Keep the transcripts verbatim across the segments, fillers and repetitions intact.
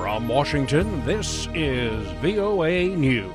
From Washington, this is V O A News.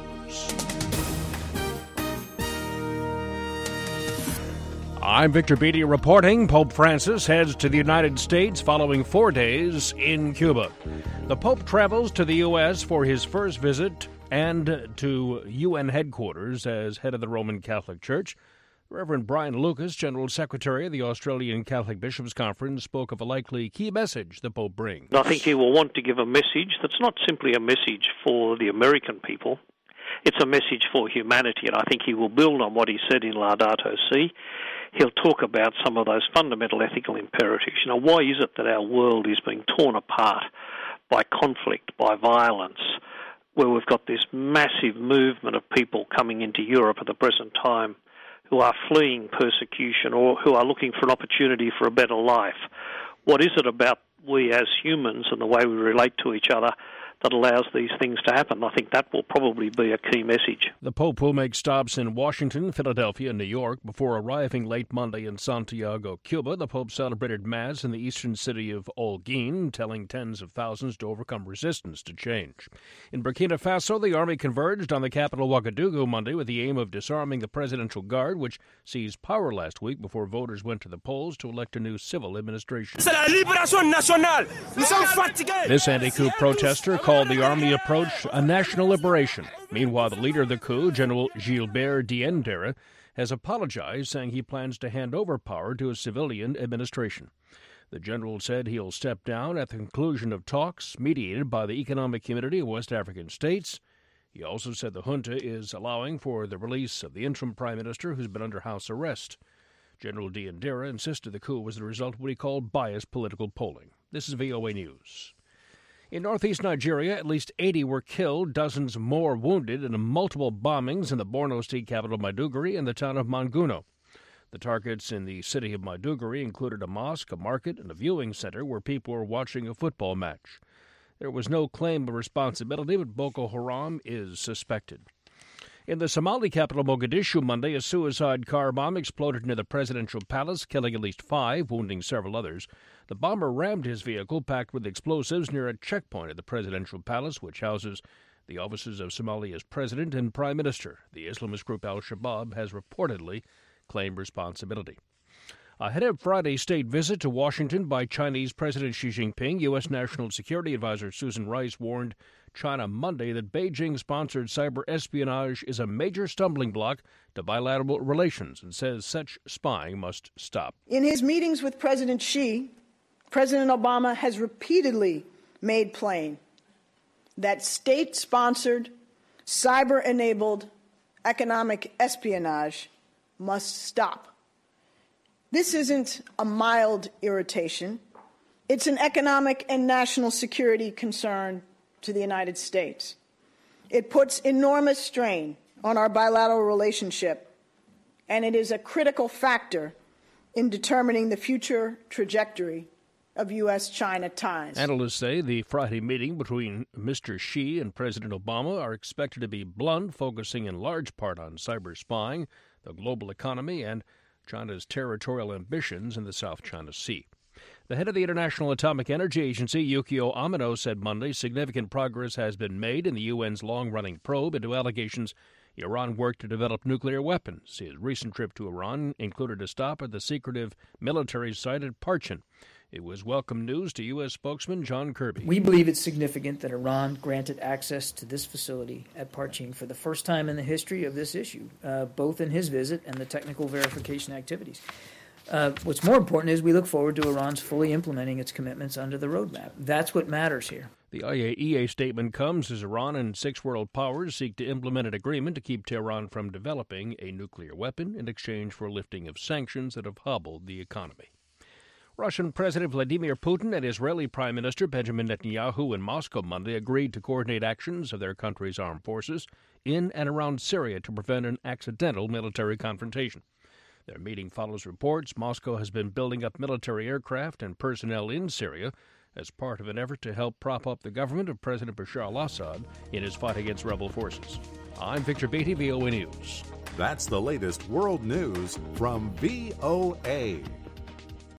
I'm Victor Beatty reporting. Pope Francis heads to the United States following four days in Cuba. The Pope travels to the U S for his first visit and to U N headquarters as head of the Roman Catholic Church. Reverend Brian Lucas, General Secretary of the Australian Catholic Bishops' Conference, spoke of a likely key message the Pope brings. I think he will want to give a message that's not simply a message for the American people. It's a message for humanity, and I think he will build on what he said in Laudato Si. He'll talk about some of those fundamental ethical imperatives. You know, why is it that our world is being torn apart by conflict, by violence, where we've got this massive movement of people coming into Europe at the present time who are fleeing persecution or who are looking for an opportunity for a better life? What is it about we as humans and the way we relate to each other that allows these things to happen? I think that will probably be a key message. The Pope will make stops in Washington, Philadelphia, and New York before arriving late Monday in Santiago, Cuba. The Pope celebrated Mass in the eastern city of Holguin, telling tens of thousands to overcome resistance to change. In Burkina Faso, the army converged on the capital Ouagadougou Monday with the aim of disarming the Presidential Guard, which seized power last week before voters went to the polls to elect a new civil administration. C'est la libération nationale. Nous sommes fatigués. This anti-coup protester called the army approach a national liberation. Meanwhile, the leader of the coup, General Gilbert Diendéré, has apologized, saying he plans to hand over power to a civilian administration. The general said he'll step down at the conclusion of talks mediated by the Economic Community of West African States. He also said the junta is allowing for the release of the interim prime minister who's been under house arrest. General Diendéré insisted the coup was the result of what he called biased political polling. This is V O A News. In northeast Nigeria, at least eighty were killed, dozens more wounded in multiple bombings in the Borno state capital Maiduguri and the town of Manguno. The targets in the city of Maiduguri included a mosque, a market, and a viewing center where people were watching a football match. There was no claim of responsibility, but Boko Haram is suspected. In the Somali capital Mogadishu Monday, a suicide car bomb exploded near the presidential palace, killing at least five, wounding several others. The bomber rammed his vehicle packed with explosives near a checkpoint at the presidential palace, which houses the offices of Somalia's president and prime minister. The Islamist group al-Shabaab has reportedly claimed responsibility. Ahead of Friday's state visit to Washington by Chinese President Xi Jinping, U S. National Security Advisor Susan Rice warned China Monday that Beijing-sponsored cyber espionage is a major stumbling block to bilateral relations and says such spying must stop. In his meetings with President Xi, President Obama has repeatedly made plain that state-sponsored, cyber-enabled economic espionage must stop. This isn't a mild irritation. It's an economic and national security concern to the United States. It puts enormous strain on our bilateral relationship, and it is a critical factor in determining the future trajectory of U S China ties. Analysts say the Friday meeting between Mister Xi and President Obama are expected to be blunt, focusing in large part on cyber spying, the global economy, and China's territorial ambitions in the South China Sea. The head of the International Atomic Energy Agency, Yukio Amano, said Monday significant progress has been made in the U N's long-running probe into allegations Iran worked to develop nuclear weapons. His recent trip to Iran included a stop at the secretive military site at Parchin. It was welcome news to U S spokesman John Kirby. We believe it's significant that Iran granted access to this facility at Parchin for the first time in the history of this issue, uh, both in his visit and the technical verification activities. Uh, what's more important is we look forward to Iran's fully implementing its commitments under the roadmap. That's what matters here. The I A E A statement comes as Iran and six world powers seek to implement an agreement to keep Tehran from developing a nuclear weapon in exchange for a lifting of sanctions that have hobbled the economy. Russian President Vladimir Putin and Israeli Prime Minister Benjamin Netanyahu in Moscow Monday agreed to coordinate actions of their country's armed forces in and around Syria to prevent an accidental military confrontation. Their meeting follows reports Moscow has been building up military aircraft and personnel in Syria as part of an effort to help prop up the government of President Bashar al-Assad in his fight against rebel forces. I'm Victor Beatty, V O A News. That's the latest world news from V O A.